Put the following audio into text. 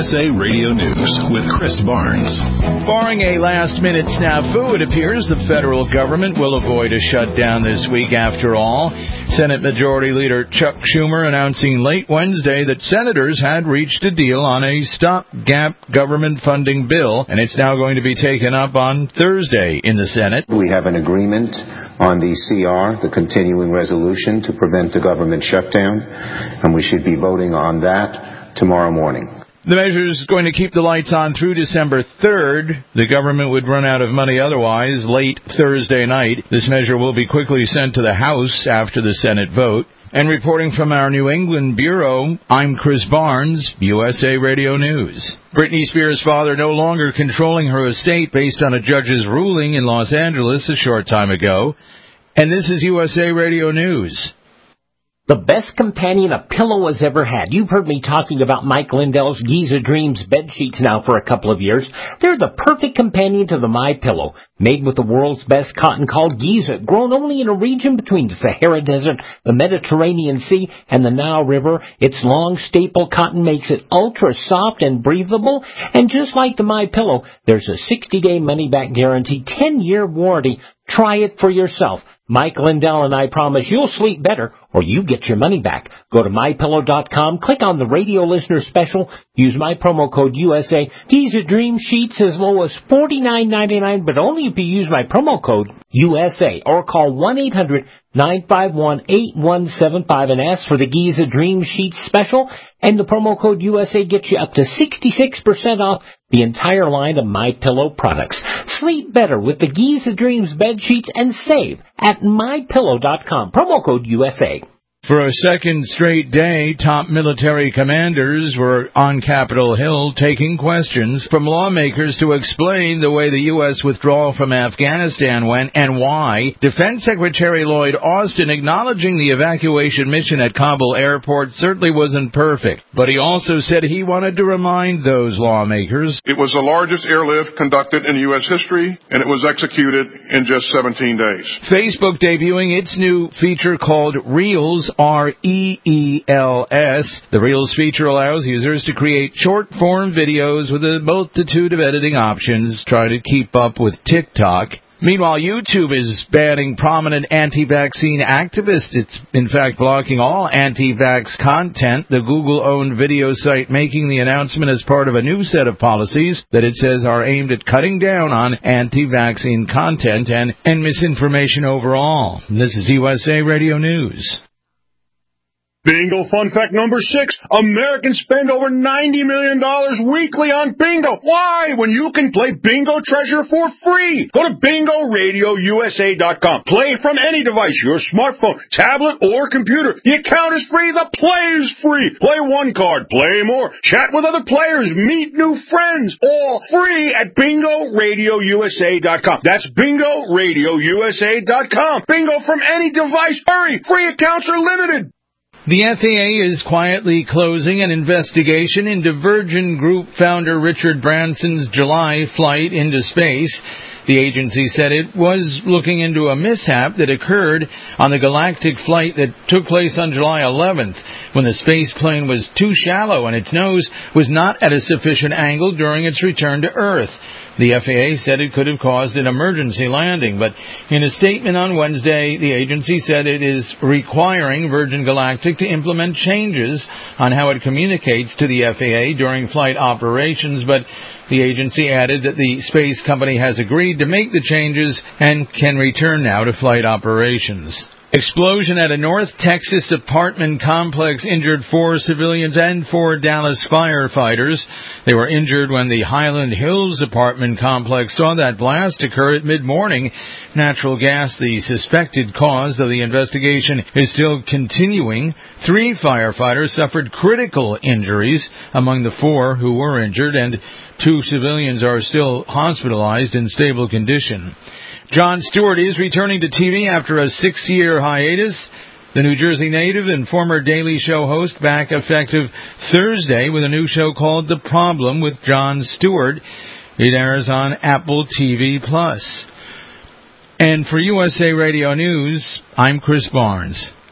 USA Radio News with Chris Barnes. Barring a last-minute snafu, it appears the federal government will avoid a shutdown this week after all. Senate Majority Leader Chuck Schumer announcing late Wednesday that senators had reached a deal on a stopgap government funding bill, and it's now going to be taken up on Thursday in the Senate. We have an agreement on the CR, the continuing resolution to prevent the government shutdown, and we should be voting on that tomorrow morning. The measure is going to keep the lights on through December 3rd. The government would run out of money otherwise late Thursday night. This measure will be quickly sent to the House after the Senate vote. And reporting from our New England bureau, I'm Chris Barnes, USA Radio News. Britney Spears' father no longer controlling her estate based on a judge's ruling in Los Angeles a short time ago. And this is USA Radio News. The best companion a pillow has ever had. You've heard me talking about Mike Lindell's Giza Dreams bed sheets now for a couple of years. They're the perfect companion to the MyPillow. Made with the world's best cotton called Giza, grown only in a region between the Sahara Desert, the Mediterranean Sea, and the Nile River. Its long staple cotton makes it ultra soft and breathable. And just like the MyPillow, there's a 60-day money-back guarantee, 10-year warranty. Try it for yourself. Mike Lindell and I promise you'll sleep better or you get your money back. Go to MyPillow.com, click on the radio listener special, use my promo code USA. Giza Dream Sheets as low as $49.99, but only if you use my promo code USA or call 1-800-951-8175 and ask for the Giza Dream Sheets special. And the promo code USA gets you up to 66% off the entire line of MyPillow products. Sleep better with the Giza Dreams bed sheets and save at MyPillow.com. Promo code USA. For a second straight day, top military commanders were on Capitol Hill taking questions from lawmakers to explain the way the U.S. withdrawal from Afghanistan went and why. Defense Secretary Lloyd Austin acknowledging the evacuation mission at Kabul airport certainly wasn't perfect, but he also said he wanted to remind those lawmakers. It was the largest airlift conducted in U.S. history, and it was executed in just 17 days. Facebook debuting its new feature called Reels, REELS. The Reels feature allows users to create short-form videos with a multitude of editing options, trying to keep up with TikTok. Meanwhile, YouTube is banning prominent anti-vaccine activists. It's, in fact, blocking all anti-vax content. The Google-owned video site making the announcement as part of a new set of policies that it says are aimed at cutting down on anti-vaccine content and misinformation overall. This is USA Radio News. Bingo fun fact number 6. Americans spend over $90 million weekly on bingo. Why? When you can play Bingo Treasure for free. Go to BingoRadioUSA.com. Play from any device, your smartphone, tablet, or computer. The account is free. The play is free. Play one card. Play more. Chat with other players. Meet new friends. All free at BingoRadioUSA.com. That's BingoRadioUSA.com. Bingo from any device. Hurry. Free accounts are limited. The FAA is quietly closing an investigation into Virgin Group founder Richard Branson's July flight into space. The agency said it was looking into a mishap that occurred on the galactic flight that took place on July 11th, when the space plane was too shallow and its nose was not at a sufficient angle during its return to Earth. The FAA said it could have caused an emergency landing, but in a statement on Wednesday, the agency said it is requiring Virgin Galactic to implement changes on how it communicates to the FAA during flight operations, but the agency added that the space company has agreed to make the changes and can return now to flight operations. Explosion at a North Texas apartment complex injured 4 civilians and 4 Dallas firefighters. They were injured when the Highland Hills apartment complex saw that blast occur at mid-morning. Natural gas, the suspected cause, though the investigation is still continuing. 3 firefighters suffered critical injuries among the 4 who were injured, and 2 civilians are still hospitalized in stable condition. Jon Stewart is returning to TV after a 6-year hiatus. The New Jersey native and former Daily Show host back effective Thursday with a new show called The Problem with Jon Stewart. It airs on Apple TV+. And for USA Radio News, I'm Chris Barnes.